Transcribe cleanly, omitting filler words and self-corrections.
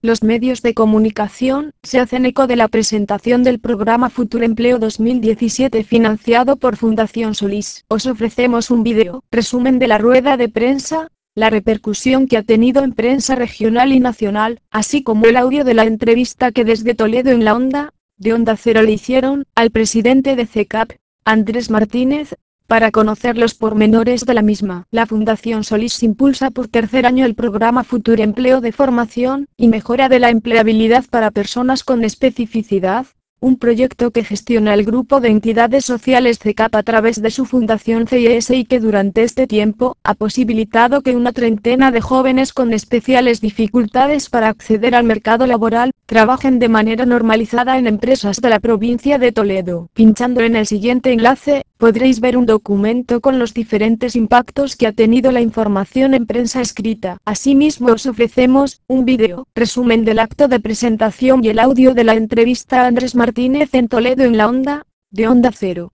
Los medios de comunicación se hacen eco de la presentación del programa Futuro Empleo 2017 financiado por Fundación Solís. Os ofrecemos un video, resumen de la rueda de prensa, la repercusión que ha tenido en prensa regional y nacional, así como el audio de la entrevista que desde Toledo en la Onda, de Onda Cero le hicieron, al presidente de CECAP, Andrés Martínez, para conocer los pormenores de la misma. La Fundación Solís impulsa por tercer año el programa Futuro Empleo de formación y mejora de la empleabilidad para personas con especificidad, un proyecto que gestiona el grupo de entidades sociales CECAP a través de su fundación CIS y que durante este tiempo ha posibilitado que una treintena de jóvenes con especiales dificultades para acceder al mercado laboral trabajen de manera normalizada en empresas de la provincia de Toledo. Pinchando en el siguiente enlace, podréis ver un documento con los diferentes impactos que ha tenido la información en prensa escrita. Asimismo os ofrecemos un video, resumen del acto de presentación y el audio de la entrevista a Andrés Martínez en Toledo en la Onda, de Onda Cero.